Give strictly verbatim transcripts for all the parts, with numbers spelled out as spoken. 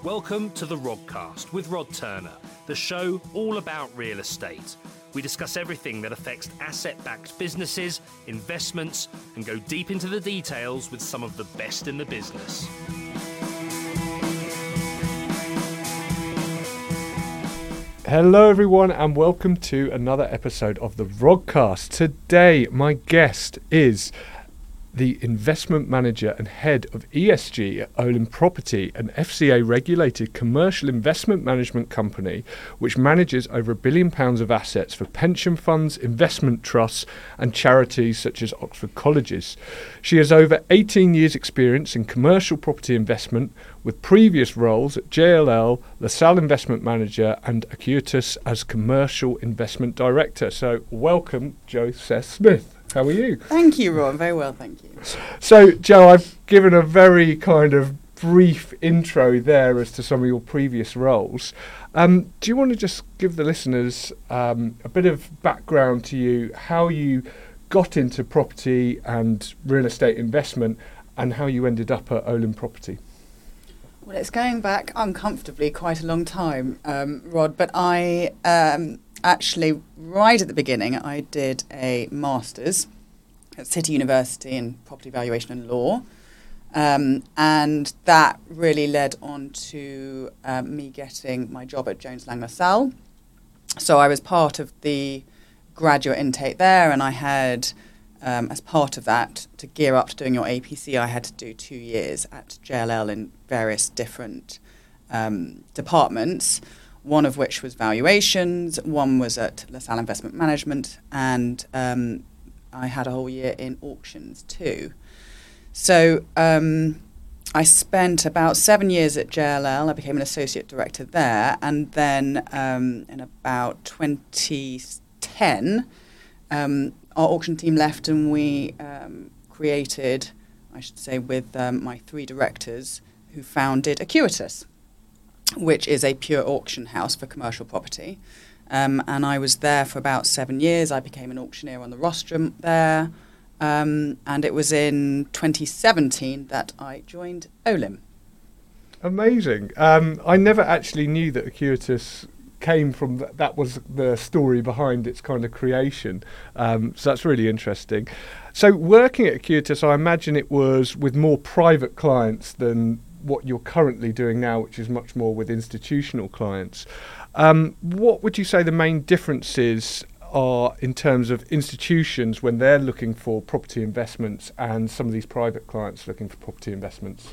Welcome to the Rodcast with Rod Turner, the show all about real estate. We discuss everything that affects asset-backed businesses, investments, and go deep into the details with some of the best in the business. Hello everyone and welcome to another episode of the Rodcast. Today my guest is the investment manager and head of E S G at Olin Property, an F C A regulated commercial investment management company which manages over a billion pounds of assets for pension funds, investment trusts and charities such as Oxford Colleges. She has over eighteen years experience in commercial property investment with previous roles at J L L, LaSalle Investment Manager and Acuitas as Commercial Investment Director. So welcome, Jo Seth-Smith. How are you? Thank you, Ron. Very well, thank you. So, Jo, I've given a very kind of brief intro there as to some of your previous roles. Um, do you want to just give the listeners um, a bit of background to you, how you got into property and real estate investment and how you ended up at Olin Property? Well, it's going back uncomfortably quite a long time, um, Rod, but I... Um, Actually, right at the beginning, I did a master's at City University in property valuation and law, um, and that really led on to um, me getting my job at Jones Lang LaSalle. So I was part of the graduate intake there, and I had, um, as part of that, to gear up to doing your A P C, I had to do two years at J L L in various different um, departments. One of which was valuations, one was at LaSalle Investment Management, and um, I had a whole year in auctions too. So um, I spent about seven years at J L L. I became an associate director there, and then um, in about twenty ten, um, our auction team left, and we um, created, I should say, with um, my three directors, who founded Acuitas, which is a pure auction house for commercial property. Um, and I was there for about seven years. I became an auctioneer on the rostrum there. Um, and it was in twenty seventeen that I joined Olin. Amazing. Um, I never actually knew that Acuitas came from, th- that was the story behind its kind of creation. Um, so that's really interesting. So working at Acuitas, I imagine it was with more private clients than what you're currently doing now, which is much more with institutional clients. Um, what would you say the main differences are in terms of institutions when they're looking for property investments and some of these private clients looking for property investments?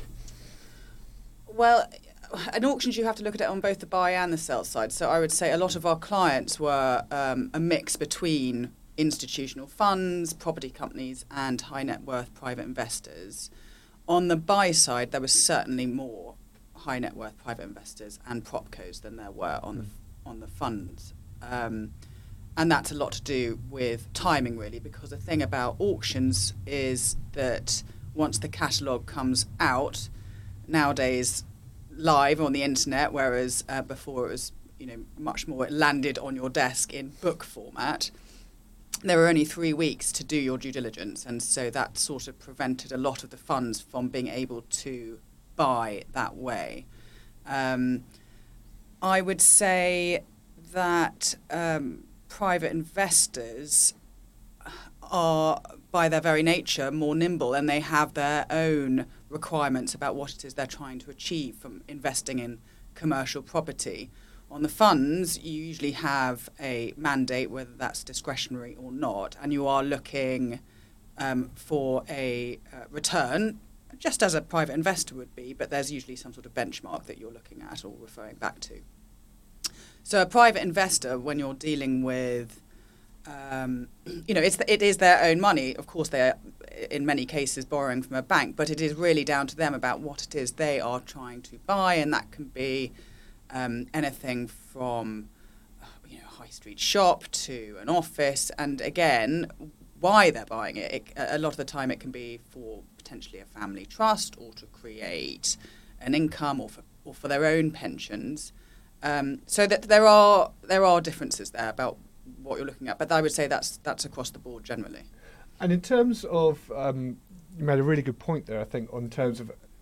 Well, at auctions you have to look at it on both the buy and the sell side. So I would say a lot of our clients were um, a mix between institutional funds, property companies and high net worth private investors. On the buy side, there was certainly more high net worth private investors and propcos than there were on the on the funds, um, and that's a lot to do with timing, really. Because the thing about auctions is that once the catalogue comes out nowadays, live on the internet, whereas uh, before it was, you know, much more it landed on your desk in book format. There were only three weeks to do your due diligence, and so that sort of prevented a lot of the funds from being able to buy that way. Um, I would say that um, private investors are, by their very nature, more nimble, and they have their own requirements about what it is they're trying to achieve from investing in commercial property. On the funds, you usually have a mandate, whether that's discretionary or not, and you are looking um, for a uh, return, just as a private investor would be, but there's usually some sort of benchmark that you're looking at or referring back to. So a private investor, when you're dealing with, um, you know, it's the, it is their own money. Of course, they are, in many cases, borrowing from a bank, but it is really down to them about what it is they are trying to buy, and that can be Um, anything from, you know, high street shop to an office, and again, why they're buying it. it. A lot of the time, it can be for potentially a family trust, or to create an income, or for or for their own pensions. Um, so that there are there are differences there about what you're looking at, but I would say that's that's across the board generally. And in terms of, um, you made a really good point there, I think, on terms of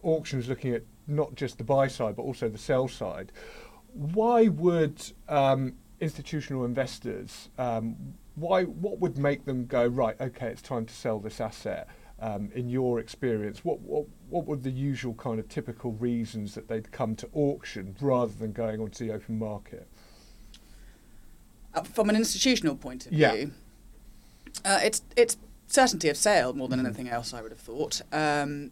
auctions looking at not just the buy side but also the sell side. Why would um, institutional investors, um, why what would make them go, right, okay, it's time to sell this asset? Um, in your experience, what, what what were the usual kind of typical reasons that they'd come to auction rather than going onto the open market? Uh, from an institutional point of Yeah. view, uh, it's it's certainty of sale more than mm-hmm. anything else, I would have thought. Um,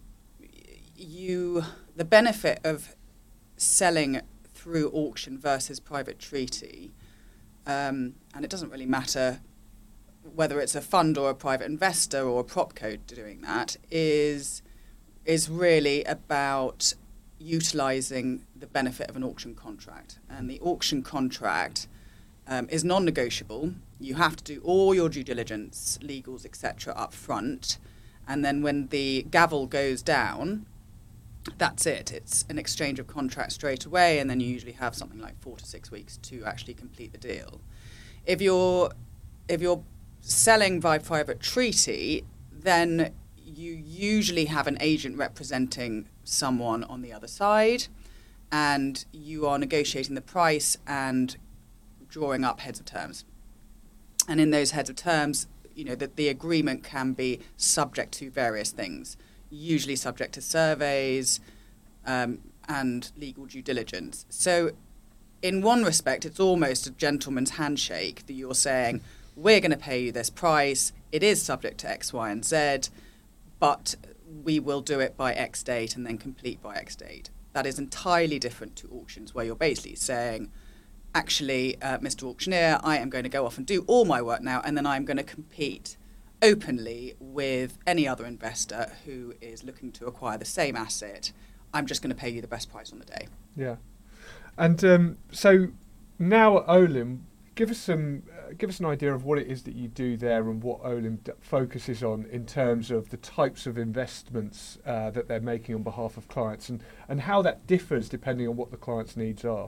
you the benefit of selling through auction versus private treaty, um, and it doesn't really matter whether it's a fund or a private investor or a propco doing that, is is really about utilising the benefit of an auction contract. And the auction contract um, is non-negotiable. You have to do all your due diligence, legals, et cetera, up front. And then when the gavel goes down, that's it. It's an exchange of contracts straight away, and then you usually have something like four to six weeks to actually complete the deal. If you're if you're selling by private treaty, then you usually have an agent representing someone on the other side, and you are negotiating the price and drawing up heads of terms. And in those heads of terms, you know, that the agreement can be subject to various things, usually subject to surveys um, and legal due diligence. So in one respect, it's almost a gentleman's handshake that you're saying, we're going to pay you this price, it is subject to X, Y, and Z, but we will do it by X date and then complete by X date. That is entirely different to auctions, where you're basically saying, actually, uh, Mister Auctioneer, I am going to go off and do all my work now, and then I'm going to compete openly with any other investor who is looking to acquire the same asset. I'm just going to pay you the best price on the day. Yeah. And um, so now at Olim, give us some, uh, give us an idea of what it is that you do there and what Olim d- focuses on in terms of the types of investments uh, that they're making on behalf of clients, and, and how that differs depending on what the client's needs are.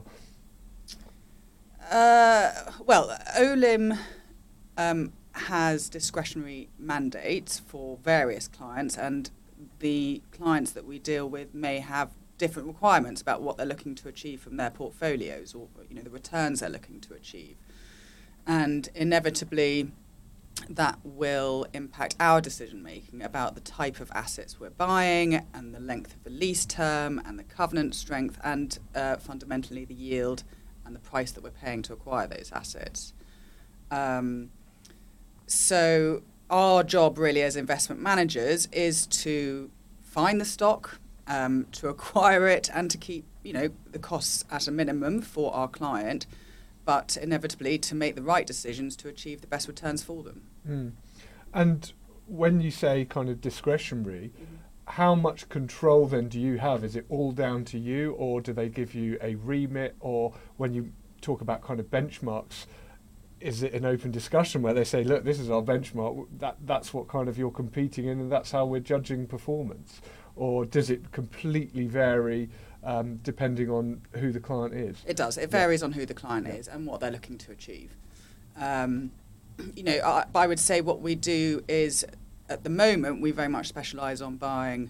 Uh, well, Olim um, has discretionary mandates for various clients, and the clients that we deal with may have different requirements about what they're looking to achieve from their portfolios, or you know the returns they're looking to achieve. And inevitably, that will impact our decision-making about the type of assets we're buying and the length of the lease term and the covenant strength and uh, fundamentally the yield and the price that we're paying to acquire those assets. Um, so our job really as investment managers is to find the stock, um, to acquire it, and to keep you know the costs at a minimum for our client, but inevitably to make the right decisions to achieve the best returns for them. Mm. And when you say kind of discretionary, mm-hmm. how much control then do you have? Is it all down to you, or do they give you a remit? Or when you talk about kind of benchmarks, is it an open discussion where they say, look, this is our benchmark, that that's what kind of you're competing in, and that's how we're judging performance? Or does it completely vary um, depending on who the client is? It does. It varies yeah. on who the client yeah. is and what they're looking to achieve. Um, you know, I, I would say what we do is, at the moment, we very much specialise on buying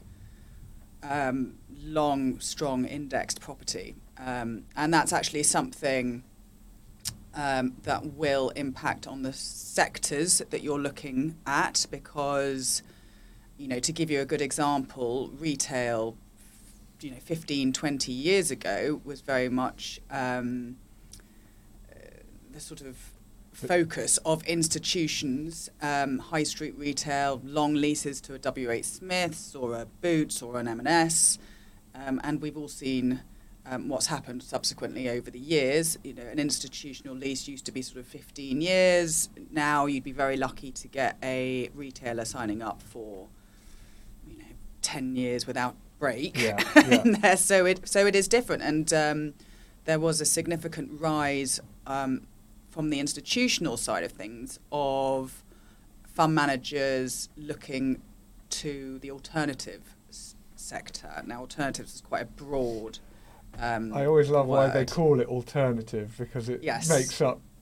um, long, strong, indexed property. Um, and that's actually something um, that will impact on the sectors that you're looking at, because, you know, to give you a good example, retail, you know, fifteen, twenty years ago was very much um, uh, the sort of focus of institutions, um, high street retail, long leases to a W H Smith's or a Boots or an M and S, um, and we've all seen um, what's happened subsequently over the years. You know, an institutional lease used to be sort of fifteen years. Now you'd be very lucky to get a retailer signing up for, you know, ten years without break yeah, yeah. in there. So it so it is different, and um, there was a significant rise um, from the institutional side of things of fund managers looking to the alternative s- sector. Now, alternatives is quite a broad um, I always love word. why they call it alternative, because it Yes. makes up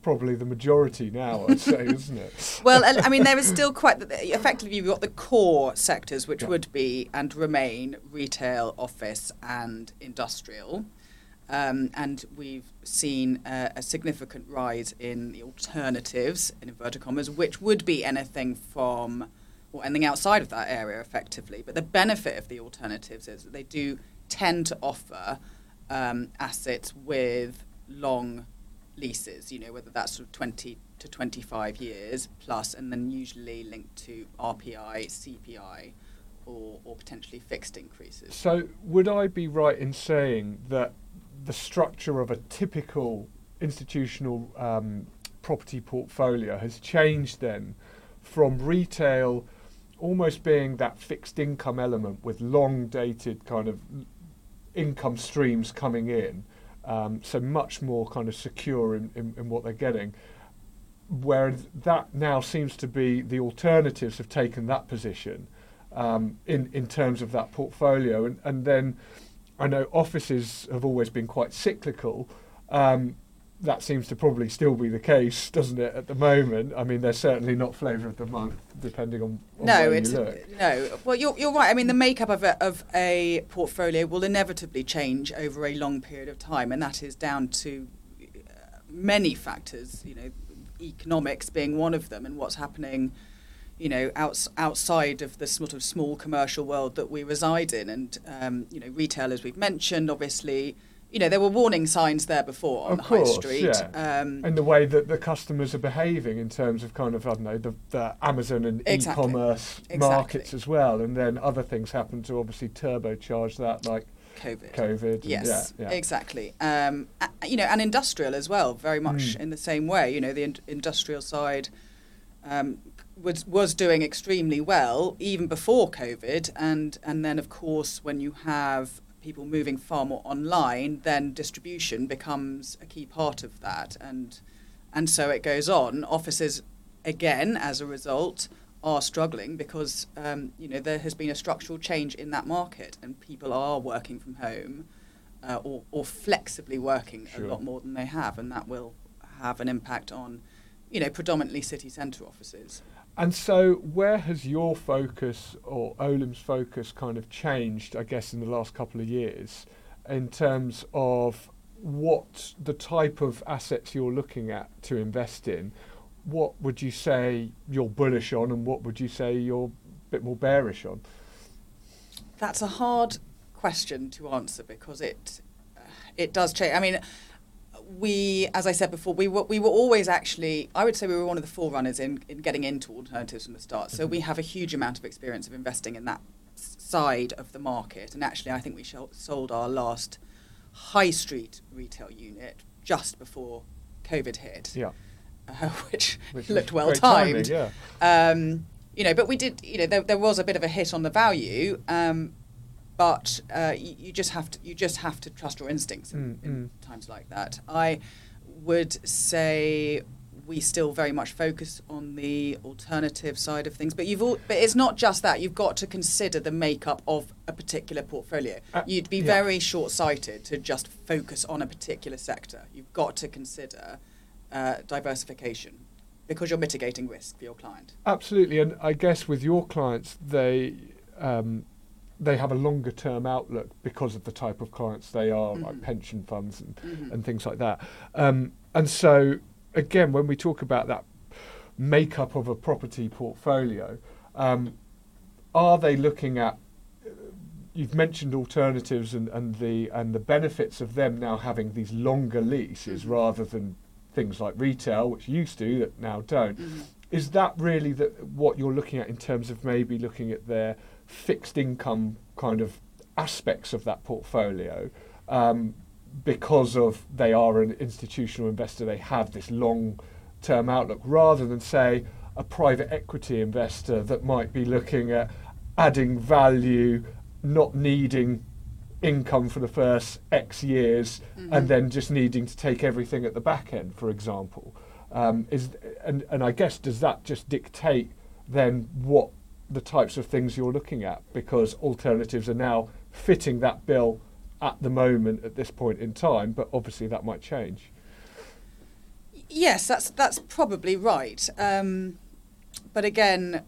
probably the majority now, I'd say, isn't it? Well, I mean, there is still quite, effectively, you've got the core sectors, which Yeah. would be and remain retail, office, and industrial. Um, and we've seen uh, a significant rise in the alternatives, in inverted commas, which would be anything from, or anything outside of that area, effectively. But the benefit of the alternatives is that they do tend to offer um, assets with long leases, you know, whether that's sort of twenty to twenty-five years plus, and then usually linked to R P I, C P I, or, or potentially fixed increases. So would I be right in saying that the structure of a typical institutional um, property portfolio has changed then from retail almost being that fixed income element with long dated kind of income streams coming in, um, so much more kind of secure in, in, in what they're getting, whereas that now seems to be the alternatives have taken that position um, in, in terms of that portfolio. And, and then I know offices have always been quite cyclical. Um, that seems to probably still be the case, doesn't it, at the moment? I mean, they're certainly not flavour of the month, depending on, on No, where it's you look. no. Well, you're you're right. I mean, the makeup of a, of a portfolio will inevitably change over a long period of time, and that is down to uh, many factors. You know, economics being one of them, and what's happening, you know, outs- outside of the sort of small commercial world that we reside in, and um, you know, retail, as we've mentioned, obviously. You know, there were warning signs there before on Of the course, high street. yeah. Um, And the way that the customers are behaving in terms of kind of, I don't know, the, the Amazon and Exactly. e-commerce Exactly. markets as well. And then other things happen to obviously turbocharge that, like COVID. COVID. and Yes, yeah, yeah. exactly. Um, a- you know, and industrial as well, very much Mm. in the same way. You know, the in- industrial side um, was was doing extremely well even before COVID, and and then of course when you have people moving far more online, then distribution becomes a key part of that, and and so it goes on. Offices, again, as a result, are struggling because um, you know there has been a structural change in that market, and people are working from home uh, or or flexibly working Sure. a lot more than they have, and that will have an impact on you know predominantly city centre offices. And so where has your focus or Olim's focus kind of changed, I guess, in the last couple of years in terms of what the type of assets you're looking at to invest in? What would you say you're bullish on and what would you say you're a bit more bearish on? That's a hard question to answer because it uh, it does change. I mean, we, as I said before, we were we were always actually, I would say we were one of the forerunners in, in getting into alternatives from the start. So Mhm. we have a huge amount of experience of investing in that s- side of the market. And actually, I think we shol- sold our last high street retail unit just before COVID hit, Yeah. uh, which, Which looked was well great timing, timed. yeah. Um, you know, but we did, you know, there, there was a bit of a hit on the value, um, but uh, you, you just have to you just have to trust your instincts in, Mm, in mm. times like that. I would say we still very much focus on the alternative side of things, but you've all, but it's not just that. You've got to consider the makeup of a particular portfolio. Uh, You'd be yeah. very short-sighted to just focus on a particular sector. You've got to consider uh, diversification because you're mitigating risk for your client. Absolutely, and I guess with your clients, they um, they have a longer term outlook because of the type of clients they are, like Mhm. pension funds and, Mhm. and things like that. Um, and so, again, when we talk about that makeup of a property portfolio, um, are they looking at? You've mentioned alternatives and, and the and the benefits of them now having these longer leases Mhm. rather than things like retail, which used to that now don't. Mhm. Is that really the, what you're looking at in terms of maybe looking at their fixed income kind of aspects of that portfolio? Um, because of they are an institutional investor, they have this long-term outlook, rather than, say, a private equity investor that might be looking at adding value, not needing income for the first X years, Mhm. and then just needing to take everything at the back end, for example. Um, is and, and I guess, does that just dictate then what the types of things you're looking at? Because alternatives are now fitting that bill at the moment at this point in time, but obviously that might change. Yes, that's that's probably right. Um, but again,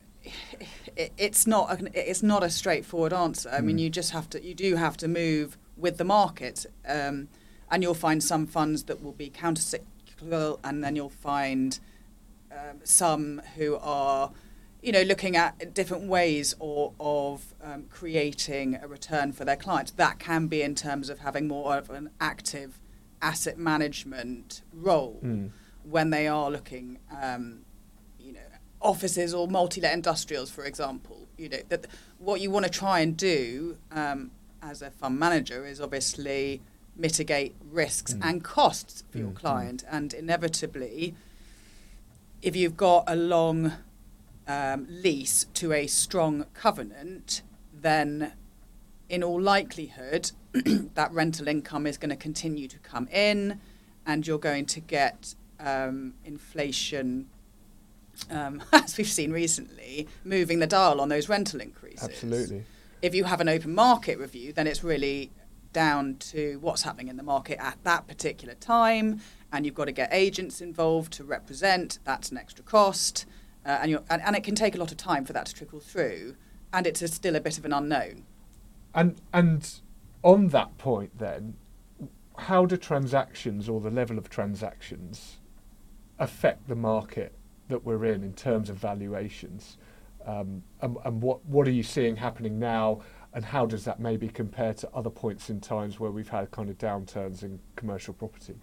it, it's not a, it's not a straightforward answer. I mm. mean, you just have to you do have to move with the market, um, and you'll find some funds that will be countercyclical, and then you'll find um, some who are, you know, looking at different ways or, of um, creating a return for their clients. That can be in terms of having more of an active asset management role mm. when they are looking, um, you know, offices or multi-let industrials, for example. You know, that what you want to try and do um, as a fund manager is obviously mitigate risks mm. and costs for mm. your client. Mm. And inevitably, if you've got a long um, lease to a strong covenant, then in all likelihood, that rental income is going to continue to come in, and you're going to get um, inflation, um, as we've seen recently, moving the dial on those rental increases. Absolutely. If you have an open market review, then it's really down to what's happening in the market at that particular time, and you've got to get agents involved to represent. That's an extra cost, uh, and, you're, and, and it can take a lot of time for that to trickle through, and it's a, still a bit of an unknown. And and on that point then, how do transactions or the level of transactions affect the market that we're in in terms of valuations? Um, and and what, what are you seeing happening now, and how does that maybe compare to other points in times where we've had kind of downturns in commercial property?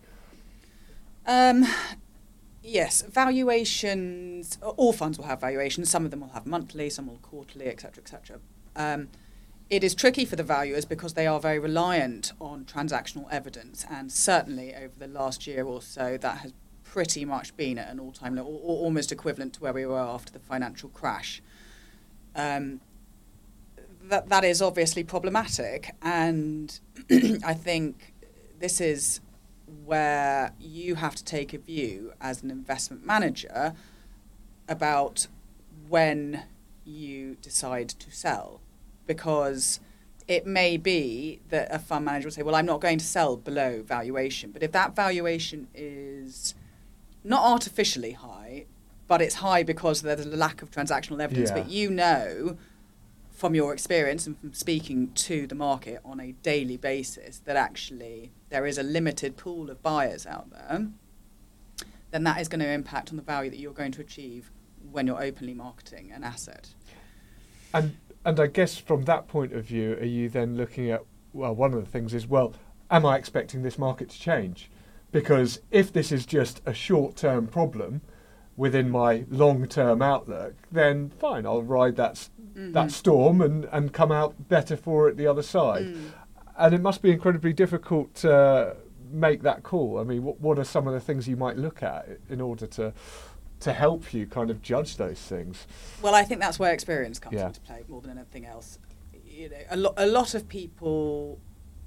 Um, yes, valuations, all funds will have valuations. Some of them will have monthly, some will quarterly, et cetera, et cetera. Um, It is tricky for the valuers because they are very reliant on transactional evidence, and certainly over the last year or so that has pretty much been at an all-time low, or, or almost equivalent to where we were after the financial crash. Um, that that is obviously problematic, and I think this is where you have to take a view as an investment manager about when you decide to sell. Because it may be that a fund manager will say, well, I'm not going to sell below valuation. But if that valuation is not artificially high, but it's high because there's a lack of transactional evidence, yeah. but you know from your experience and from speaking to the market on a daily basis that actually there is a limited pool of buyers out there, then that is going to impact on the value that you're going to achieve when you're openly marketing an asset. And And I guess from that point of view, are you then looking at, well, one of the things is, well, am I expecting this market to change? Because if this is just a short-term problem within my long-term outlook, then fine, I'll ride that mm-hmm. that storm and, and come out better for it the other side. Mm. And it must be incredibly difficult to make that call. I mean, what, what are some of the things you might look at in order to... to help you kind of judge those things? Well, I think that's where experience comes yeah. into play more than anything else. You know, a, lo- a lot of people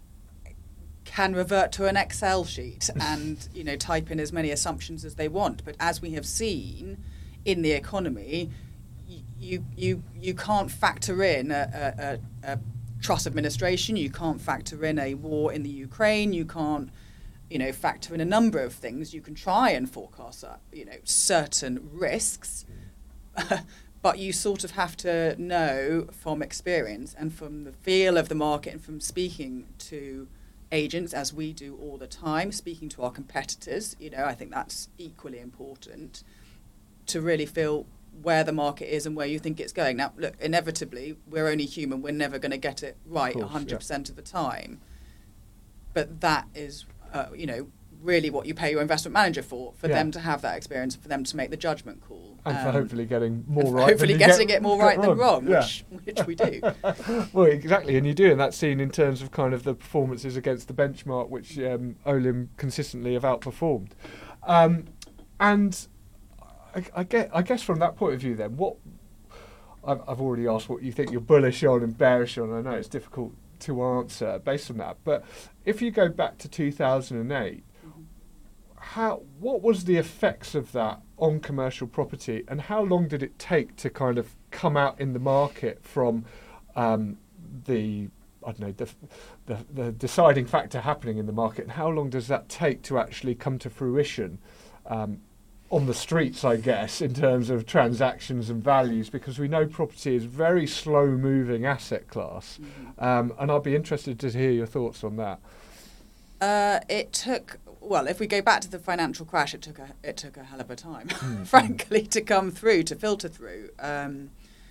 can revert to an Excel sheet and, you know, type in as many assumptions as they want. But as we have seen in the economy, y- you you you can't factor in a, a, a, a Truss administration. You can't factor in a war in the Ukraine. You can't you know, factor in a number of things. You can try and forecast, uh, you know, certain risks, but you sort of have to know from experience and from the feel of the market and from speaking to agents, as we do all the time, speaking to our competitors, you know, I think that's equally important to really feel where the market is and where you think it's going. Now, look, inevitably, we're only human. We're never going to get it right one hundred percent yeah. of the time. But that is... Uh, you know, really what you pay your investment manager for, for yeah. them to have that experience, for them to make the judgment call. And um, for hopefully getting more and right hopefully than getting get, it more right wrong. than wrong, yeah. which, which we do. Well, exactly, and you do, and that's seen in terms of kind of the performances against the benchmark, which um, Olim consistently have outperformed. Um, and I, I, get, I guess from that point of view then, what I've, I've already asked what you think you're bullish on and bearish on. I know it's difficult to answer based on that, but if you go back to two thousand eight, mm-hmm. how what was the effects of that on commercial property, and how long did it take to kind of come out in the market from um, the I don't know the, the the deciding factor happening in the market, and how long does that take to actually come to fruition um, on the streets, I guess, in terms of transactions and values, because we know property is a very slow-moving asset class. Mm-hmm. Um, and I'd be interested to hear your thoughts on that. Uh, it took, well, if we go back to the financial crash, it took a, it took a hell of a time, mm-hmm. frankly, to come through, to filter through. Um,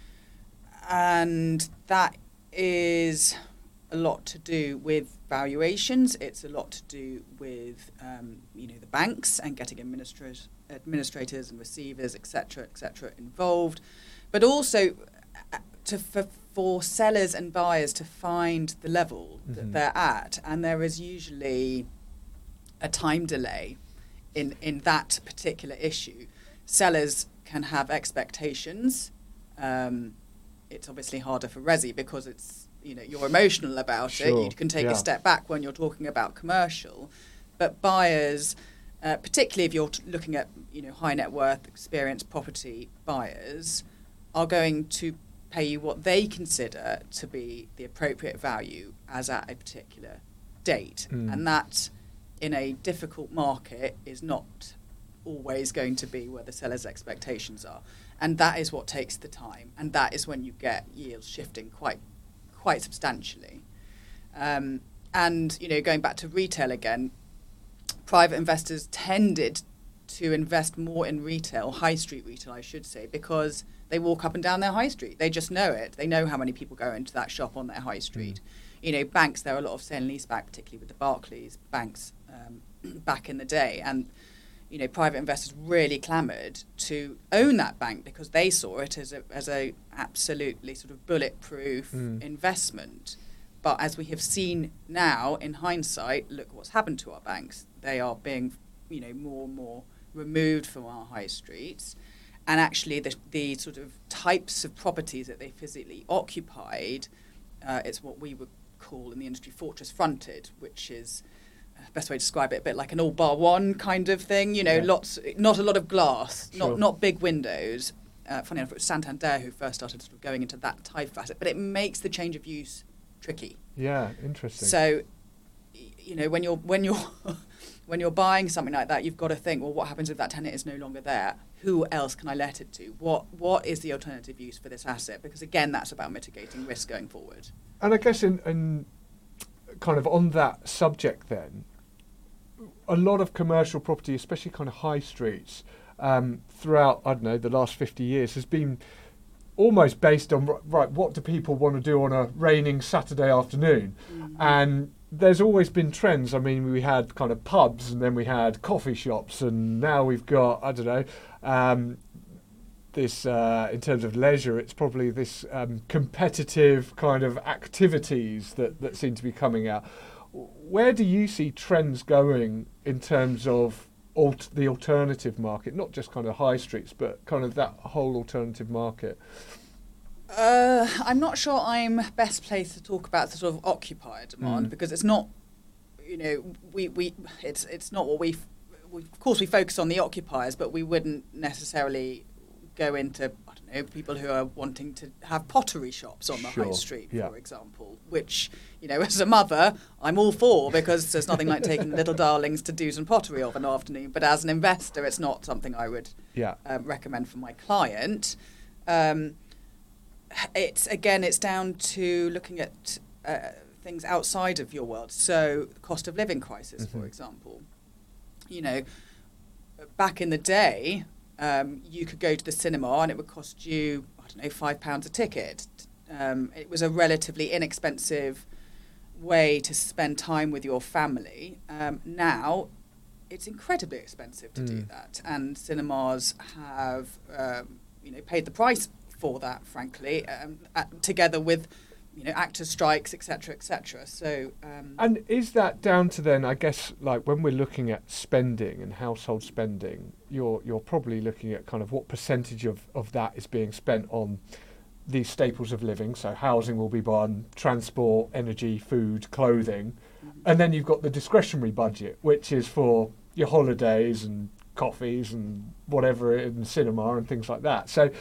and that is a lot to do with valuations. It's a lot to do with, um, you know, the banks and getting administrators, administrators and receivers, et cetera, et cetera, involved. But also to for, for sellers and buyers to find the level mm-hmm. that they're at. And there is usually a time delay in, in that particular issue. Sellers can have expectations. Um, it's obviously harder for resi because it's, you know, you're emotional about sure. it. You can take yeah. a step back when you're talking about commercial. But buyers, uh, particularly if you're t- looking at, you know, high net worth, experienced property buyers, are going to pay you what they consider to be the appropriate value as at a particular date. Mm. And that, in a difficult market, is not always going to be where the seller's expectations are. And that is what takes the time. And that is when you get yields shifting quite quite substantially. Um, and, you know, going back to retail again, private investors tended to invest more in retail, high street retail, I should say, because they walk up and down their high street. They just know it. They know how many people go into that shop on their high street. Mm. You know, banks, there are a lot of sale and lease back, particularly with the Barclays banks um, back in the day. And, you know, private investors really clamoured to own that bank because they saw it as a as a absolutely sort of bulletproof mm. investment. But as we have seen now, in hindsight, look what's happened to our banks. They are being, you know, more and more removed from our high streets. And actually the, the sort of types of properties that they physically occupied, uh, it's what we would call in the industry fortress fronted, which is, best way to describe it, a bit like an all bar one kind of thing, you know, yeah. lots, not a lot of glass, sure. not not big windows. Uh, funny enough, it was Santander who first started sort of going into that type of asset, but it makes the change of use tricky. Yeah, interesting. So, you know, when you're when you're when you're buying something like that, you've got to think, well, what happens if that tenant is no longer there? Who else can I let it to? What what is the alternative use for this asset? Because again, that's about mitigating risk going forward. And I guess in, in kind of on that subject then, a lot of commercial property, especially kind of high streets, um, throughout, I don't know, the last fifty years has been almost based on, right, what do people want to do on a raining Saturday afternoon? Mm-hmm. And there's always been trends. I mean, we had kind of pubs and then we had coffee shops and now we've got, I don't know, um, this, uh, in terms of leisure, it's probably this um, competitive kind of activities that, that seem to be coming out. Where do you see trends going in terms of alt- the alternative market, not just kind of high streets, but kind of that whole alternative market? Uh, I'm not sure I'm best placed to talk about the sort of occupier demand mm. because it's not, you know, we, we it's it's not what we, we, of course we focus on the occupiers, but we wouldn't necessarily go into, I don't know, people who are wanting to have pottery shops on the sure. high street, yeah. for example, which, you know, as a mother, I'm all for because there's nothing like taking little darlings to do some pottery of an afternoon. But as an investor, it's not something I would yeah. um, recommend for my client. Um, it's, again, it's down to looking at uh, things outside of your world. So the cost of living crisis, mm-hmm. for example. You know, back in the day, Um, you could go to the cinema and it would cost you, I don't know, five pounds a ticket. Um, it was a relatively inexpensive way to spend time with your family. Um, now, it's incredibly expensive to mm. do that, and cinemas have, um, you know, paid the price for that, frankly, um, at, together with, you know, actors' strikes, et cetera, et cetera. So, um, and is that down to then, I guess, like when we're looking at spending and household spending, you're you're probably looking at kind of what percentage of, of that is being spent on these staples of living. So housing will be one, transport, energy, food, clothing, mm-hmm. and then you've got the discretionary budget, which is for your holidays and coffees and whatever, and cinema and things like that. So,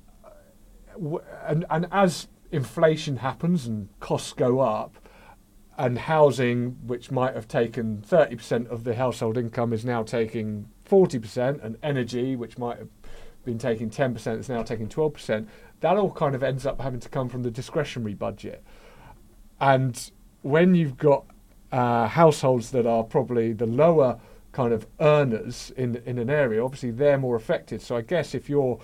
and and as inflation happens and costs go up, and housing, which might have taken thirty percent of the household income, is now taking forty percent, and energy, which might have been taking ten percent, is now taking twelve percent. That all kind of ends up having to come from the discretionary budget. And when you've got uh, households that are probably the lower kind of earners in in an area, obviously they're more affected. So I guess if you're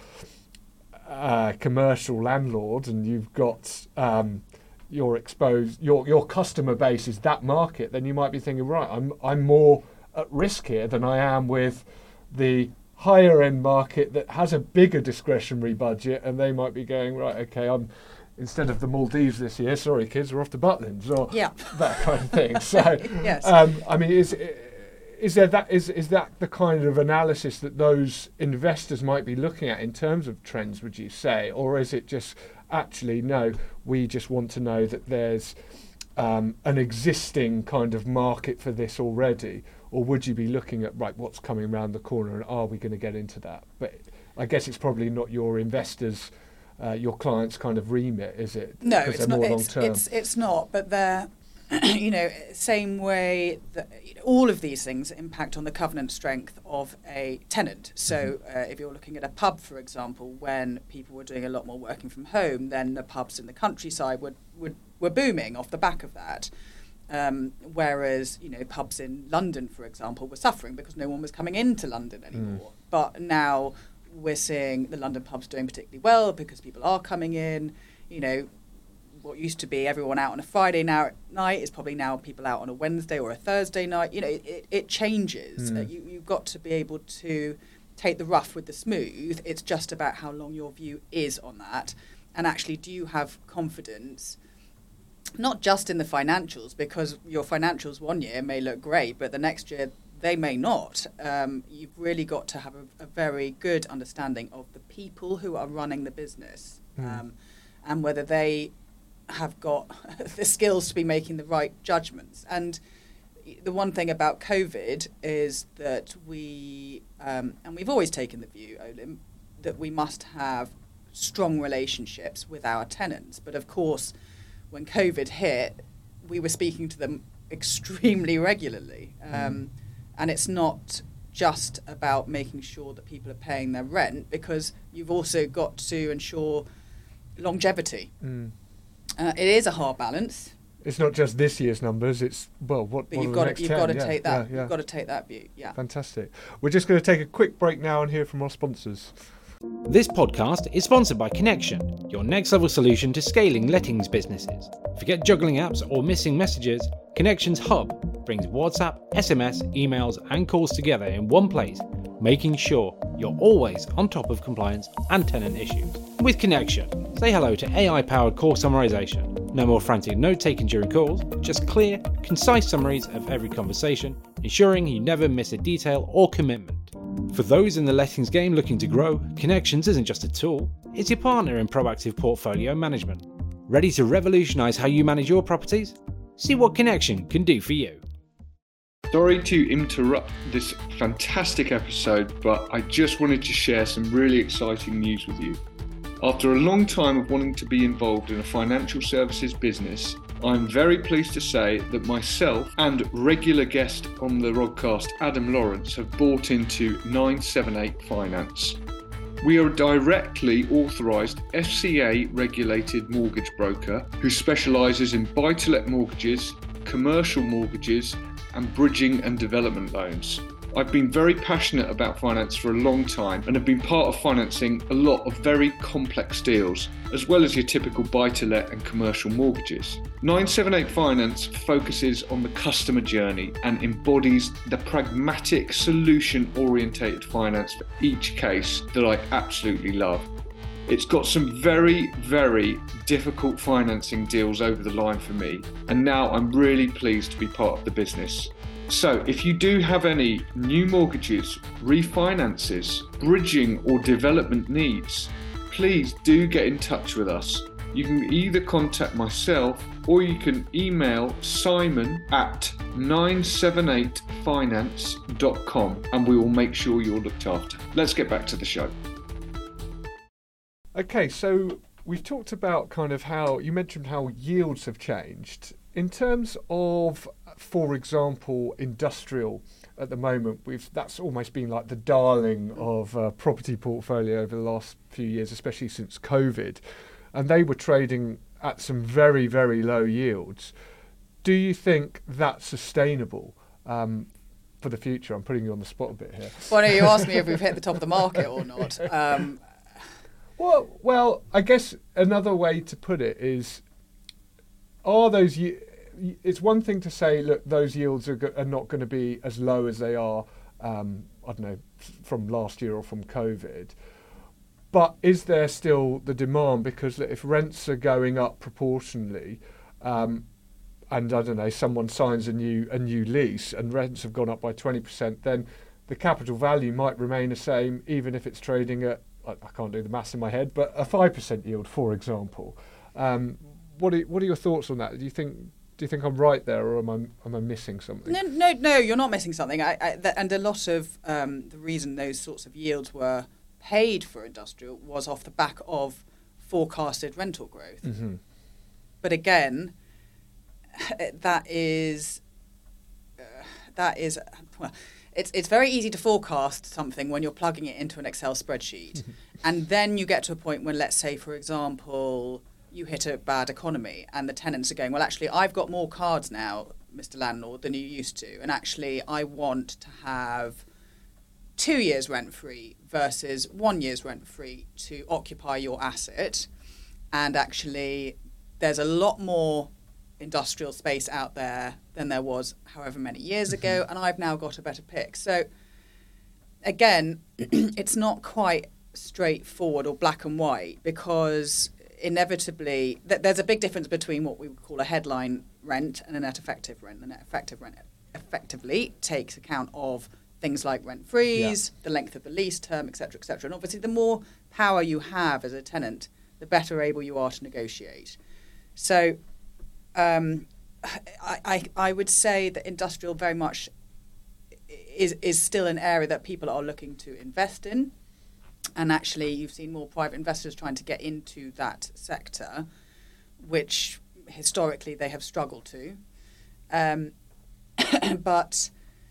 a commercial landlord and you've got um, your exposed your your customer base is that market, then you might be thinking, right, I'm I'm more at risk here than I am with the higher end market that has a bigger discretionary budget, and they might be going, right, okay, I'm instead of the Maldives this year, sorry kids, we're off to Butlins, or yeah. that kind of thing. So yes. um, I mean, is is there that is is that the kind of analysis that those investors might be looking at in terms of trends, would you say, or is it just actually no, we just want to know that there's um, an existing kind of market for this already? Or would you be looking at, right, what's coming around the corner and are we going to get into that? But I guess it's probably not your investors, uh, your clients' kind of remit, is it? No, because it's they're not. more It's, long-term. it's it's not. But they're, you know, same way that you know, all of these things impact on the covenant strength of a tenant. So uh, if you're looking at a pub, for example, when people were doing a lot more working from home, then the pubs in the countryside would, would were booming off the back of that. Um, whereas, you know, pubs in London, for example, were suffering because no one was coming into London anymore. Mm. But now we're seeing the London pubs doing particularly well because people are coming in. You know, what used to be everyone out on a Friday now night is probably now people out on a Wednesday or a Thursday night. You know, it, it, it changes. Mm. Uh, you, you've got to be able to take the rough with the smooth. It's just about how long your view is on that. And actually, do you have confidence? Not just in the financials, because your financials one year may look great, but the next year they may not. Um, you've really got to have a, a very good understanding of the people who are running the business mm. um, and whether they have got the skills to be making the right judgments. And the one thing about COVID is that we, um, and we've always taken the view, Olim, that we must have strong relationships with our tenants. But of course, when COVID hit, we were speaking to them extremely regularly. Um, mm. And it's not just about making sure that people are paying their rent, because you've also got to ensure longevity. Mm. Uh, it is a hard balance. It's not just this year's numbers, it's, well, what, but what you've are the got next to, you've ten? got to yeah, take that. Yeah, yeah. You've got to take that view. Yeah. Fantastic. We're just going to take a quick break now and hear from our sponsors. This podcast is sponsored by Connection, your next level solution to scaling lettings businesses. Forget juggling apps or missing messages. Connection's hub brings WhatsApp, S M S, emails and calls together in one place, making sure you're always on top of compliance and tenant issues. With Connection, say hello to A I-powered call summarization. No more frantic note-taking during calls, just clear, concise summaries of every conversation, ensuring you never miss a detail or commitment. For those in the lettings game looking to grow, Connections isn't just a tool, it's your partner in proactive portfolio management. Ready to revolutionise how you manage your properties? See what Connection can do for you. Sorry to interrupt this fantastic episode, but I just wanted to share some really exciting news with you. After a long time of wanting to be involved in a financial services business, I'm very pleased to say that myself and regular guest on the Rodcast, Adam Lawrence, have bought into nine seven eight Finance. We are a directly authorised F C A regulated mortgage broker who specialises in buy-to-let mortgages, commercial mortgages and bridging and development loans. I've been very passionate about finance for a long time and have been part of financing a lot of very complex deals, as well as your typical buy-to-let and commercial mortgages. nine seven eight Finance focuses on the customer journey and embodies the pragmatic, solution-orientated finance for each case that I absolutely love. It's got some very, very difficult financing deals over the line for me, and now I'm really pleased to be part of the business. So if you do have any new mortgages, refinances, bridging or development needs, please do get in touch with us. You can either contact myself or you can email Simon at nine seven eight finance dot com and we will make sure you're looked after. Let's get back to the show. Okay, so we've talked about kind of how, you mentioned how yields have changed. In terms of, for example, industrial at the moment, we've that's almost been like the darling of uh, property portfolio over the last few years, especially since COVID, and they were trading at some very, very low yields. Do you think that's sustainable um, for the future? I'm putting you on the spot a bit here. Well, no, you asked me if we've hit the top of the market or not. Um, well, well, I guess another way to put it is, are those... Ye- it's one thing to say, look, those yields are, go- are not going to be as low as they are, um, I don't know, f- from last year or from COVID. But is there still the demand? Because if rents are going up proportionally, um, and I don't know, someone signs a new a new lease and rents have gone up by twenty percent, then the capital value might remain the same, even if it's trading at, I, I can't do the maths in my head, but a five percent yield, for example. Um, what are, what are your thoughts on that? Do you think... Do you think I'm right there, or am I am I missing something? No, no, no, you're not missing something. I, I, th- and a lot of um, the reason those sorts of yields were paid for industrial was off the back of forecasted rental growth. Mm-hmm. But again, that is uh, that is well, it's it's very easy to forecast something when you're plugging it into an Excel spreadsheet, and then you get to a point when, let's say, for example, you hit a bad economy and the tenants are going, well, actually, I've got more cards now, Mister Landlord, than you used to. And actually, I want to have two years rent-free versus one year's rent-free to occupy your asset. And actually, there's a lot more industrial space out there than there was however many years mm-hmm. ago. And I've now got a better pick. So again, it's not quite straightforward or black and white, because inevitably, th- there's a big difference between what we would call a headline rent and a net effective rent. The net effective rent effectively takes account of things like rent freeze, yeah. the length of the lease term, et cetera, et cetera. And obviously, the more power you have as a tenant, the better able you are to negotiate. So um, I, I, I would say that industrial very much is, is still an area that people are looking to invest in. And actually, you've seen more private investors trying to get into that sector, which historically they have struggled to. Um, but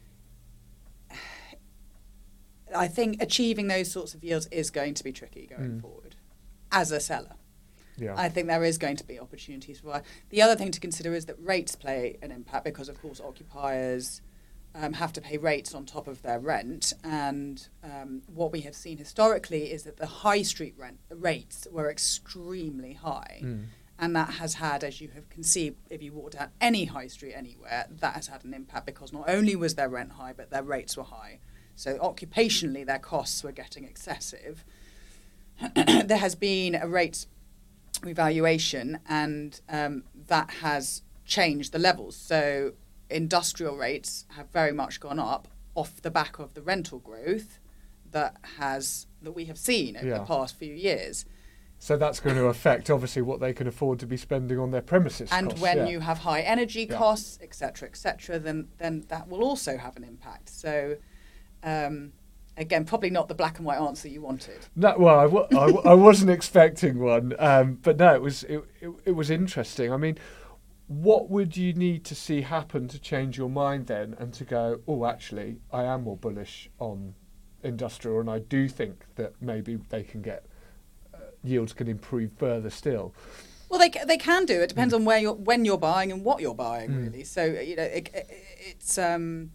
I think achieving those sorts of yields is going to be tricky going mm. forward as a seller. Yeah. I think there is going to be opportunities for. The other thing to consider is that rates play an impact, because, of course, occupiers Um, have to pay rates on top of their rent, and um, what we have seen historically is that the high street rent rates were extremely high, mm. and that has had, as you have conceived, if you walk down any high street anywhere, that has had an impact, because not only was their rent high, but their rates were high. So occupationally, their costs were getting excessive. There has been a rates revaluation, and um, that has changed the levels. So industrial rates have very much gone up off the back of the rental growth that has that we have seen over yeah. the past few years. So that's going to affect, obviously, what they can afford to be spending on their premises and costs. when yeah. you have high energy yeah. costs, et cetera, et cetera, then then that will also have an impact. So um, again, probably not the black and white answer you wanted. No, well, I, w- I, w- I wasn't expecting one, um, but no, it was it, it, it was interesting. I mean, what would you need to see happen to change your mind then, and to go, oh, actually, I am more bullish on industrial, and I do think that maybe they can get uh, yields can improve further still? Well, they they can do. It depends mm. on where you're when you're buying and what you're buying, mm. really. So you know, it, it, it's um,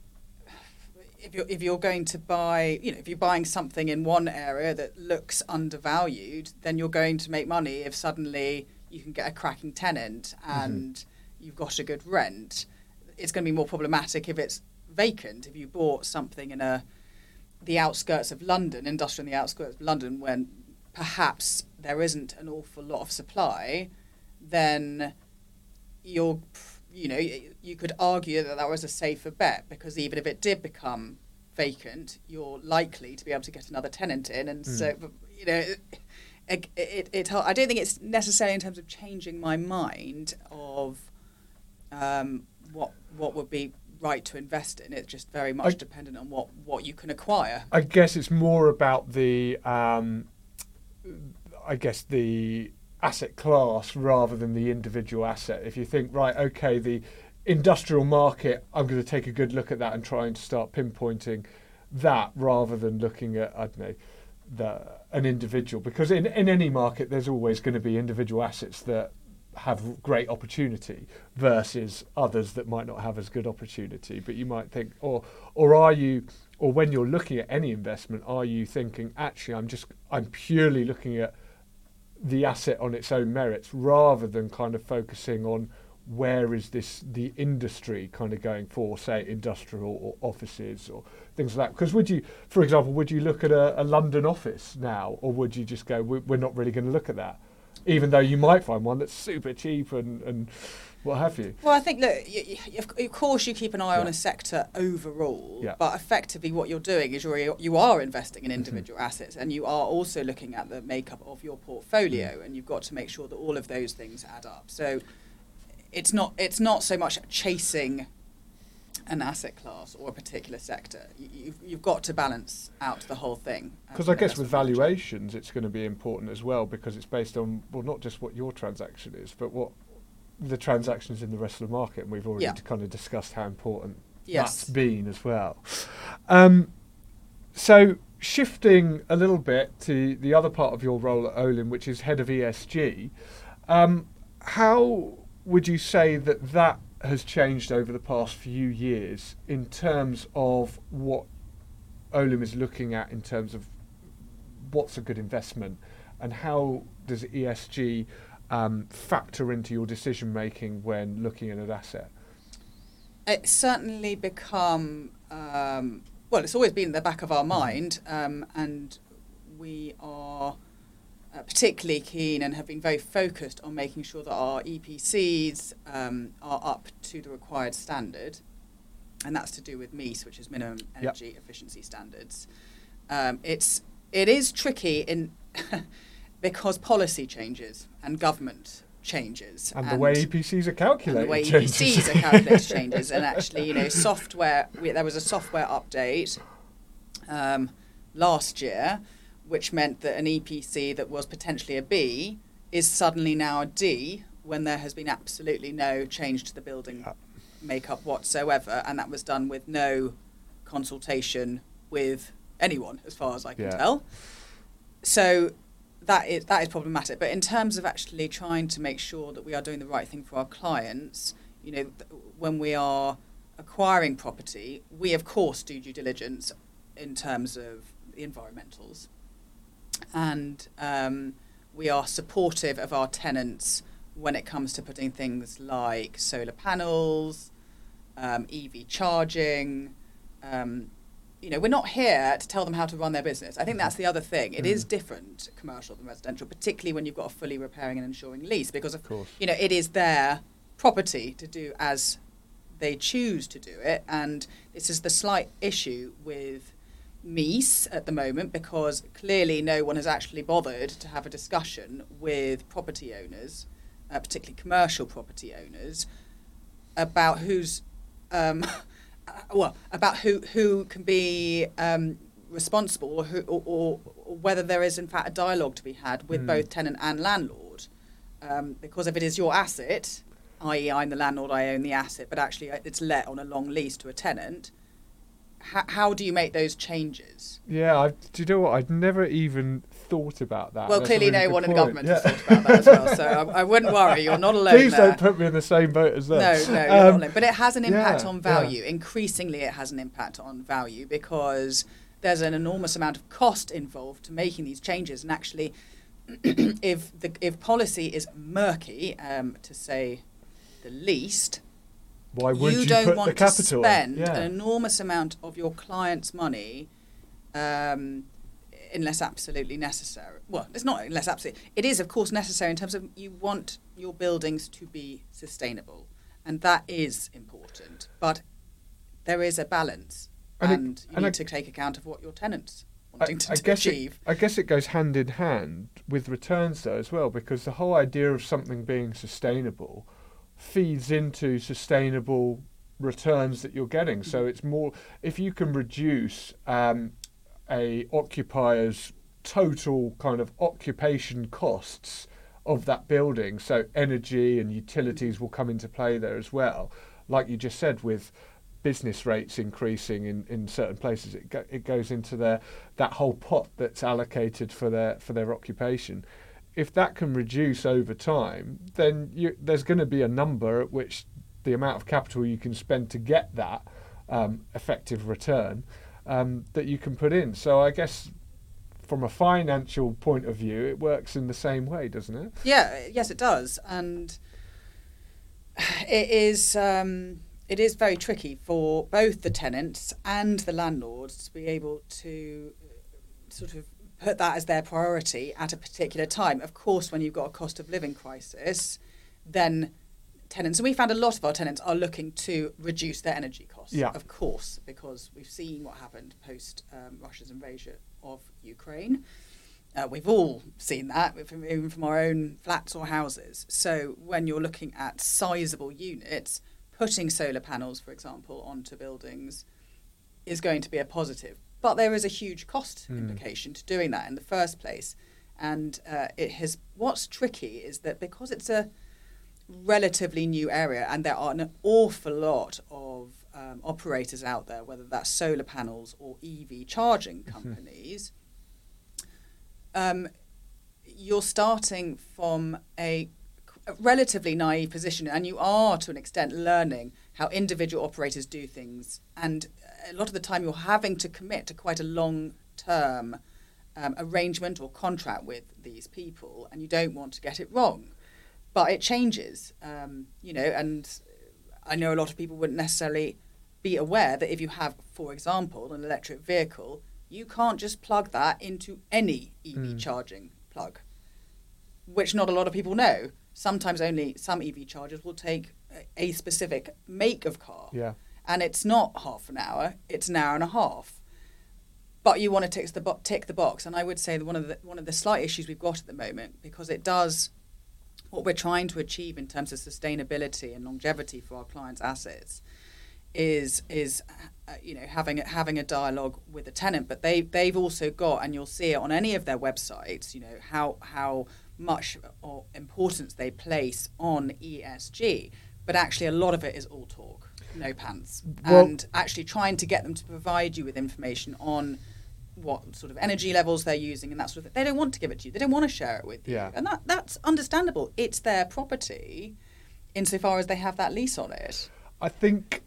if you're if you're going to buy, you know, if you're buying something in one area that looks undervalued, then you're going to make money if suddenly you can get a cracking tenant and mm-hmm. you've got a good rent. It's going to be more problematic if it's vacant. If you bought something in a the outskirts of London, industrial in the outskirts of London, when perhaps there isn't an awful lot of supply, then you're, you know, you could argue that that was a safer bet, because even if it did become vacant, you're likely to be able to get another tenant in, and mm. so, you know. It, it, it, I don't think it's necessary in terms of changing my mind of um, what what would be right to invest in. It's just very much I, dependent on what, what you can acquire. I guess it's more about the, um, I guess the asset class rather than the individual asset. If you think, right, okay, the industrial market, I'm going to take a good look at that and try and start pinpointing that rather than looking at, I don't know, the, an individual. Because in, in any market, there's always going to be individual assets that have great opportunity versus others that might not have as good opportunity. But you might think, or or are you, or when you're looking at any investment, are you thinking, actually, I'm just, I'm purely looking at the asset on its own merits rather than kind of focusing on where is this the industry kind of going for, say, industrial or offices or things like that? Because would you, for example, would you look at a, a London office now, or would you just go, we're not really going to look at that, even though you might find one that's super cheap and, and what have you? Well, I think, look, you, you, of course you keep an eye yeah. on a sector overall, yeah. but effectively what you're doing is you're, you are investing in individual mm-hmm. assets, and you are also looking at the makeup of your portfolio, mm. and you've got to make sure that all of those things add up. So it's not it's not so much chasing an asset class or a particular sector. You, you've, you've got to balance out the whole thing. Because I guess with valuations, it's going to be important as well, because it's based on, well, not just what your transaction is, but what the transactions in the rest of the market. And we've already yeah. kind of discussed how important yes. that's been as well. Um, so shifting a little bit to the other part of your role at Olin, which is head of E S G, um, how would you say that that has changed over the past few years in terms of what Olin is looking at in terms of what's a good investment, and how does E S G um, factor into your decision making when looking at an asset? It's certainly become, um, well, it's always been in the back of our mind, um, and we are Uh, particularly keen and have been very focused on making sure that our E P Cs um, are up to the required standard, and that's to do with M E S, which is minimum energy yep. efficiency standards. Um, it's it is tricky in because policy changes and government changes, and, and the way E P Cs are calculated, and the way changes. E P Cs are calculated changes, and actually, you know, software. We, there was a software update um, last year, which meant that an E P C that was potentially a B is suddenly now a D when there has been absolutely no change to the building makeup whatsoever, and that was done with no consultation with anyone, as far as I can yeah. tell. So that is that is problematic. But in terms of actually trying to make sure that we are doing the right thing for our clients, you know, th- when we are acquiring property, we of course do due diligence in terms of the environmentals. And um, we are supportive of our tenants when it comes to putting things like solar panels, um, E V charging. Um, you know, we're not here to tell them how to run their business. I think that's the other thing. It mm. is different, commercial than residential, particularly when you've got a fully repairing and insuring lease, because, of, of you know, it is their property to do as they choose to do it. And this is the slight issue with M E S at the moment, because clearly no one has actually bothered to have a discussion with property owners, uh, particularly commercial property owners, about who's um, well about who who can be um, responsible, or, who, or, or, or whether there is in fact a dialogue to be had with mm. both tenant and landlord, um, because if it is your asset, that is I'm the landlord, I own the asset, but actually it's let on a long lease to a tenant. How, how do you make those changes? Yeah, I, do you know what? I'd never even thought about that. Well, That's clearly really no one point. in government yeah. has thought about that as well, so I, I wouldn't worry, you're not alone Please there. don't put me in the same boat as them. No, no, you're um, not alone. But it has an impact yeah, on value. Yeah. Increasingly it has an impact on value, because there's an enormous amount of cost involved to making these changes. And actually, if the if policy is murky, um, to say the least, why would you, you don't put want the capital to spend yeah. an enormous amount of your client's money um, unless absolutely necessary. Well, it's not unless absolutely. It is, of course, necessary in terms of you want your buildings to be sustainable, and that is important. But there is a balance, and, and it, you and need I, to take account of what your tenants wanting I, to, I guess achieve. It, I guess it goes hand in hand with returns, though, as well, because the whole idea of something being sustainable feeds into sustainable returns that you're getting. So it's more, if you can reduce um, a occupier's total kind of occupation costs of that building. So energy and utilities will come into play there as well. Like you just said, with business rates increasing in, in certain places, it go, it goes into their that whole pot that's allocated for their for their occupation. If that can reduce over time, then you, there's going to be a number at which the amount of capital you can spend to get that um, effective return um, that you can put in. So I guess from a financial point of view, it works in the same way, doesn't it? Yeah, yes, it does, and it is. Um, It is very tricky for both the tenants and the landlords to be able to sort of put that as their priority at a particular time. Of course, when you've got a cost of living crisis, then tenants, and we found a lot of our tenants are looking to reduce their energy costs, yeah. of course, because we've seen what happened post um, Russia's invasion of Ukraine. Uh, we've all seen that, from, even from our own flats or houses. So when you're looking at sizable units, putting solar panels, for example, onto buildings is going to be a positive. But there is a huge cost mm. implication to doing that in the first place. And uh, it has. What's tricky is that because it's a relatively new area and there are an awful lot of um, operators out there, whether that's solar panels or E V charging companies, mm-hmm. um, you're starting from a a relatively naive position, and you are to an extent learning how individual operators do things, and a lot of the time you're having to commit to quite a long term um, arrangement or contract with these people, and you don't want to get it wrong, but it changes, um, you know, and I know a lot of people wouldn't necessarily be aware that if you have, for example, an electric vehicle, you can't just plug that into any E V mm. charging plug, which not a lot of people know. Sometimes only some E V chargers will take a specific make of car. Yeah. And it's not half an hour, it's an hour and a half. But you want to tick the, bo- tick the box. And I would say that one of the one of the slight issues we've got at the moment, because it does what we're trying to achieve in terms of sustainability and longevity for our clients' assets, is is uh, you know having having a dialogue with the tenant. But they they've also got, and you'll see it on any of their websites, you know how how much or importance they place on E S G, but actually a lot of it is all talk, no pants, well, and actually trying to get them to provide you with information on what sort of energy levels they're using and that sort of thing. They don't want to give it to you. They don't want to share it with you. Yeah. And that that's understandable. It's their property insofar as they have that lease on it. I think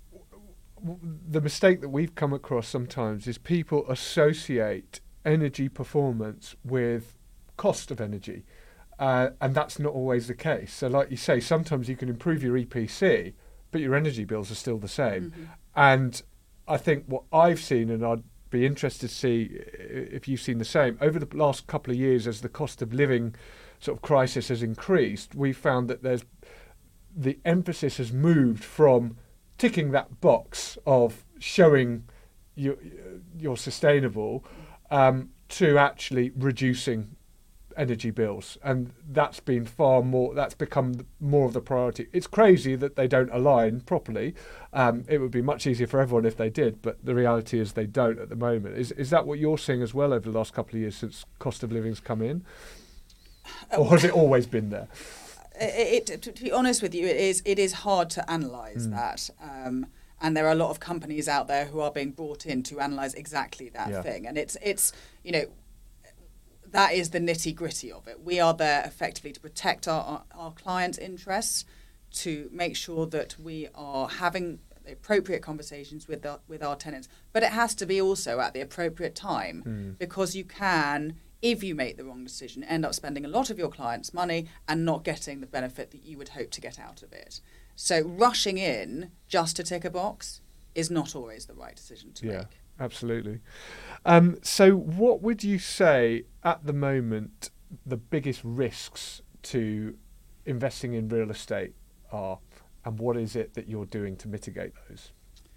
the mistake that we've come across sometimes is people associate energy performance with cost of energy, uh, and that's not always the case. So like you say, sometimes you can improve your E P C, but your energy bills are still the same. Mm-hmm. And I think what I've seen, and I'd be interested to see if you've seen the same, over the last couple of years as the cost of living sort of crisis has increased, we've found that there's the emphasis has moved from ticking that box of showing you, you're sustainable um, to actually reducing energy bills, and that's been far more that's become more of the priority. It's crazy that they don't align properly. Um, it would be much easier for everyone if they did, but the reality is they don't at the moment. Is is that what you're seeing as well over the last couple of years since cost of living's come in, or has it always been there? It, it, to be honest with you, it is it is hard to analyse mm. that, um, and there are a lot of companies out there who are being brought in to analyse exactly that yeah. thing, and it's it's you know. That is the nitty-gritty of it. We are there effectively to protect our, our, our clients' interests, to make sure that we are having the appropriate conversations with the, with our tenants. But it has to be also at the appropriate time, mm. because you can, if you make the wrong decision, end up spending a lot of your clients' money and not getting the benefit that you would hope to get out of it. So rushing in just to tick a box is not always the right decision to yeah. make. Absolutely. Um, so what would you say at the moment the biggest risks to investing in real estate are, and what is it that you're doing to mitigate those?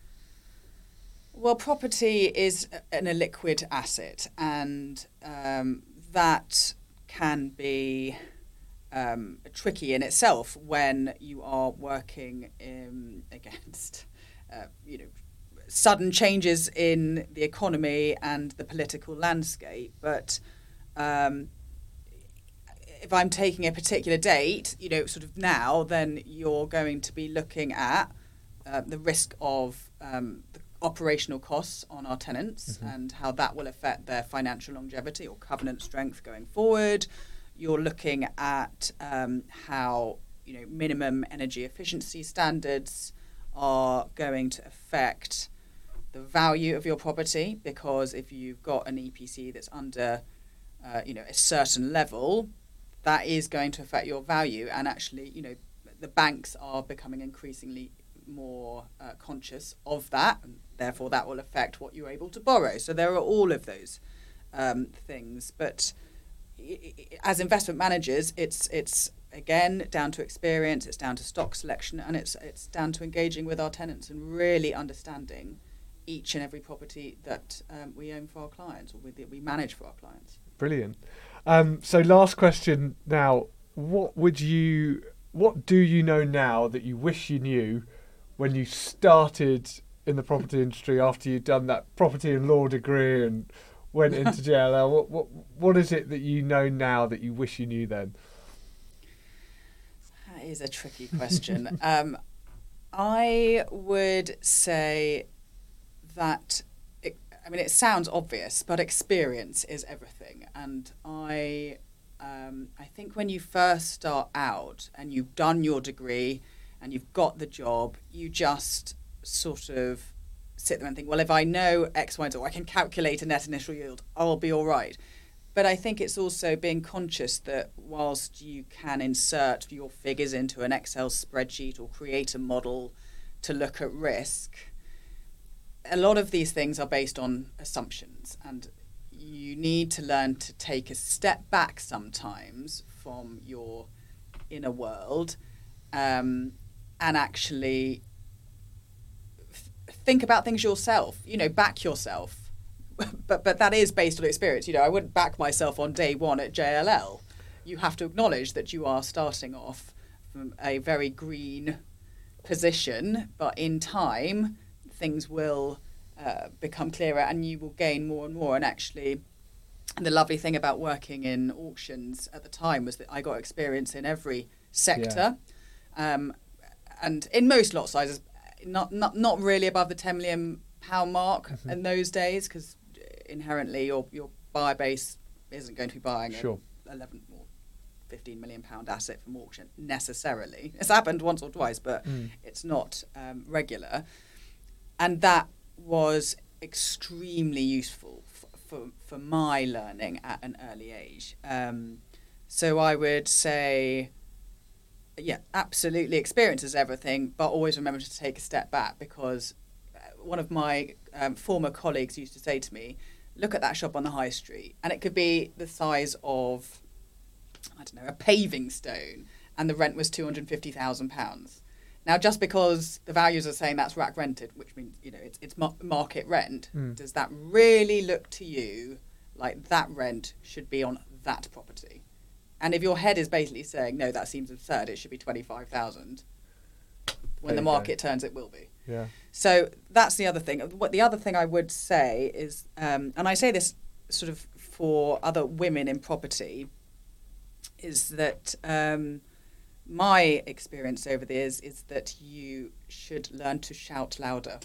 Well, property is an illiquid asset, and um, that can be um, tricky in itself when you are working in, against, uh, you know, sudden changes in the economy and the political landscape. But um, if I'm taking a particular date, you know, sort of now, then you're going to be looking at uh, the risk of um, the operational costs on our tenants mm-hmm. and how that will affect their financial longevity or covenant strength going forward. You're looking at um, how, you know, minimum energy efficiency standards are going to affect the value of your property, because if you've got an E P C that's under, uh, you know, a certain level, that is going to affect your value. And actually, you know, the banks are becoming increasingly more uh, conscious of that, and therefore that will affect what you're able to borrow. So there are all of those um, things. But as investment managers, it's it's again down to experience, it's down to stock selection, and it's it's down to engaging with our tenants and really understanding each and every property that um, we own for our clients, or we, we manage for our clients. Brilliant. Um, so last question now, what would you, what do you know now that you wish you knew when you started in the property industry after you'd done that property and law degree and went into J L L? What, what, what is it that you know now that you wish you knew then? That is a tricky question. um, I would say that, it, I mean, it sounds obvious, but experience is everything. And I, um, I think when you first start out and you've done your degree and you've got the job, you just sort of sit there and think, well, if I know X, Y, and Z, or I can calculate a net initial yield, I'll be all right. But I think it's also being conscious that whilst you can insert your figures into an Excel spreadsheet or create a model to look at risk, a lot of these things are based on assumptions, and you need to learn to take a step back sometimes from your inner world um, and actually f- think about things yourself, you know, back yourself. but but that is based on experience. You know, I wouldn't back myself on day one at J L L. You have to acknowledge that you are starting off from a very green position, but in time things will uh, become clearer and you will gain more and more. And actually, the lovely thing about working in auctions at the time was that I got experience in every sector. Yeah. Um, and in most lot sizes, not not not really above the ten million pound mark mm-hmm. in those days, because inherently your your buyer base isn't going to be buying sure. an eleven or fifteen million pound asset from auction necessarily. It's happened once or twice, but mm. it's not um, regular. And that was extremely useful f- for for my learning at an early age. Um, so I would say, yeah, absolutely, experience is everything, but always remember to take a step back, because one of my um, former colleagues used to say to me, look at that shop on the high street, and it could be the size of, I don't know, a paving stone, and the rent was two hundred fifty thousand pounds. Now, just because the values are saying that's rack rented, which means, you know, it's it's mar- market rent, mm. does that really look to you like that rent should be on that property? And if your head is basically saying, no, that seems absurd, it should be twenty-five thousand, when the market go. turns, it will be. Yeah. So that's the other thing. What the other thing I would say is, um, and I say this sort of for other women in property, is that um, my experience over the years is that you should learn to shout louder.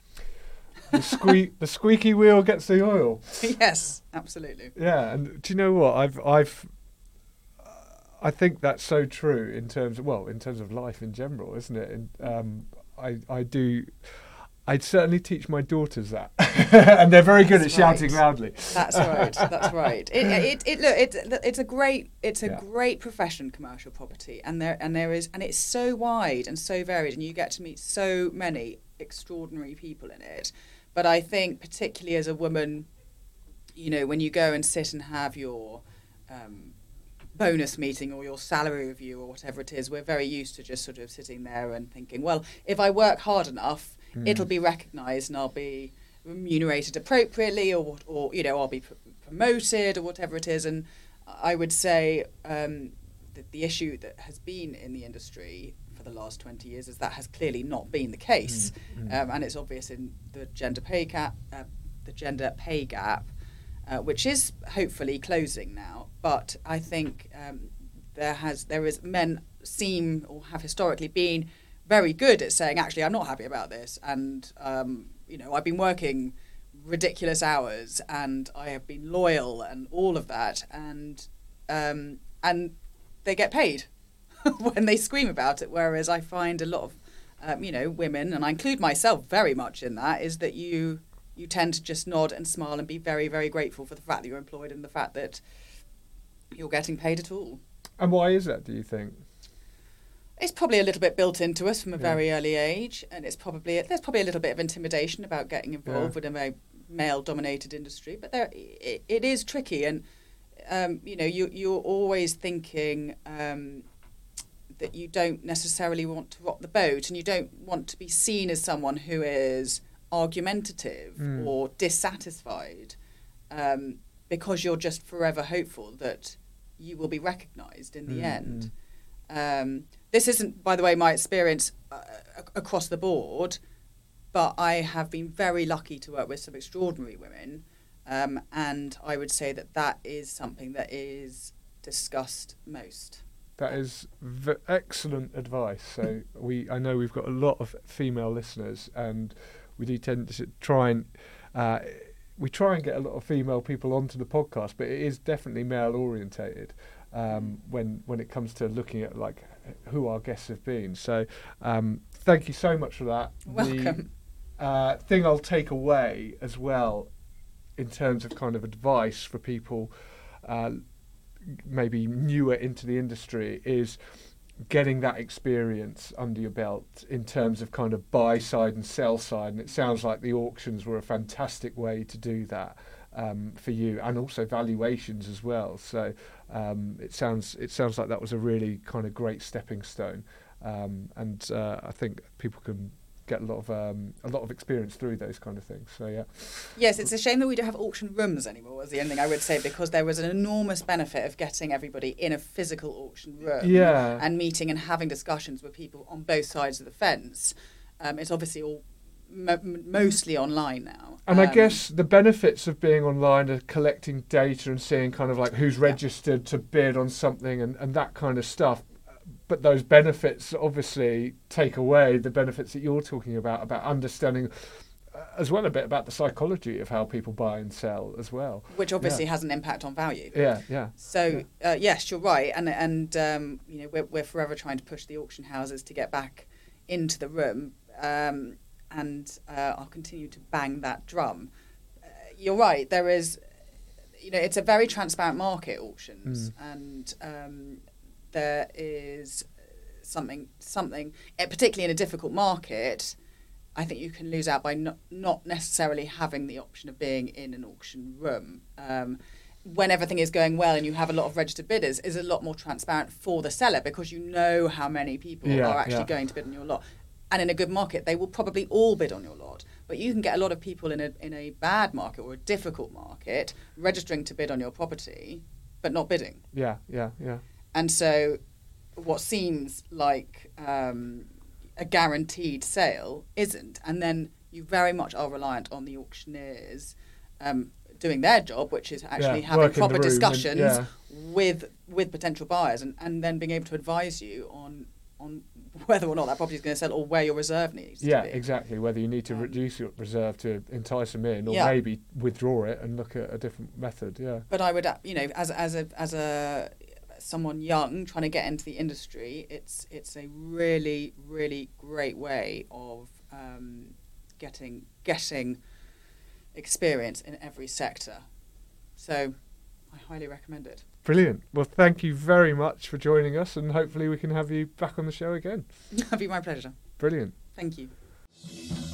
The, squeak, the squeaky wheel gets the oil. Yes, absolutely. Yeah, and do you know what? I've, I've, uh, I think that's so true in terms of, well, in terms of life in general, isn't it? And, um, I, I do. I'd certainly teach my daughters that, and they're very good That's at right. shouting loudly. That's right. That's right. It, it, it, look, it, it's a great, it's a yeah. great profession, commercial property, and there, and there is, and it's so wide and so varied, and you get to meet so many extraordinary people in it. But I think, particularly as a woman, you know, when you go and sit and have your um, bonus meeting or your salary review or whatever it is, we're very used to just sort of sitting there and thinking, well, if I work hard enough, mm. it'll be recognised and I'll be remunerated appropriately, or, or you know, I'll be pr- promoted or whatever it is. And I would say um, that the issue that has been in the industry for the last twenty years is that has clearly not been the case. Mm. Mm. Um, and it's obvious in the gender pay gap, uh, the gender pay gap, uh, which is hopefully closing now. But I think um, there has there is men seem or have historically been very good at saying, actually, I'm not happy about this, and um, you know, I've been working ridiculous hours, and I have been loyal, and all of that, and um, and they get paid when they scream about it. Whereas I find a lot of um, you know, women, and I include myself very much in that, is that you you tend to just nod and smile and be very, very grateful for the fact that you're employed and the fact that you're getting paid at all. And why is that, do you think? It's probably a little bit built into us from a Yeah. very early age, and it's probably there's probably a little bit of intimidation about getting involved Yeah. with a very male-dominated industry. But there, it, it is tricky, and um, you know, you you're always thinking um, that you don't necessarily want to rock the boat, and you don't want to be seen as someone who is argumentative Mm. or dissatisfied, um, because you're just forever hopeful that you will be recognised in the Mm, end. Um, this isn't, by the way, my experience uh, ac- across the board, but I have been very lucky to work with some extraordinary women, um, and I would say that that is something that is discussed most. That is v- excellent advice. So we, I know we've got a lot of female listeners, and we do tend to try and uh, we try and get a lot of female people onto the podcast, but it is definitely male orientated um, when when it comes to looking at like who our guests have been. So um, thank you so much for that. Welcome. The uh, thing I'll take away as well, in terms of kind of advice for people Uh, maybe newer into the industry, is getting that experience under your belt in terms of kind of buy side and sell side. And it sounds like the auctions were a fantastic way to do that um, for you, and also valuations as well. So um, it sounds it sounds like that was a really kind of great stepping stone, um, and uh, I think people can get a lot of um, a lot of experience through those kind of things. So yeah. Yes, it's a shame that we don't have auction rooms anymore, was the only thing I would say, because there was an enormous benefit of getting everybody in a physical auction room Yeah. and meeting and having discussions with people on both sides of the fence. Um, it's obviously all mo- mostly online now. And I Um, guess the benefits of being online are collecting data and seeing kind of like who's registered to bid on something and, and that kind of stuff. But those benefits obviously take away the benefits that you're talking about, about understanding uh, as well a bit about the psychology of how people buy and sell as well. which obviously Yeah. has an impact on value. Yeah, yeah. So uh, yes, you're right, and and um, you know, we're we're forever trying to push the auction houses to get back into the room, um, and uh, I'll continue to bang that drum. Uh, you're right. There is, you know, it's a very transparent market, auctions, and um, there is something something, eh, particularly in a difficult market. I think you can lose out by not, not necessarily having the option of being in an auction room. Um, when everything is going well and you have a lot of registered bidders, is a lot more transparent for the seller, because you know how many people Yeah, are actually yeah. going to bid on your lot. And in a good market, they will probably all bid on your lot. But you can get a lot of people in a in a bad market or a difficult market registering to bid on your property, but not bidding. Yeah, yeah, yeah. And so what seems like um, a guaranteed sale isn't. And then you very much are reliant on the auctioneers um, doing their job, which is actually Yeah, having work in the proper room and- discussions yeah. with with potential buyers, and, and then being able to advise you on on whether or not that property is going to sell, or where your reserve needs Yeah, to be. exactly. Whether you need to Um, reduce your reserve to entice them in, or Yeah. maybe withdraw it and look at a different method. Yeah. But I would, uh, you know, as as a as a someone young trying to get into the industry, it's it's a really really great way of um, getting getting experience in every sector. So I highly recommend it. Brilliant. Well, thank you very much for joining us, and hopefully we can have you back on the show again. That'd be my pleasure. Brilliant. Thank you.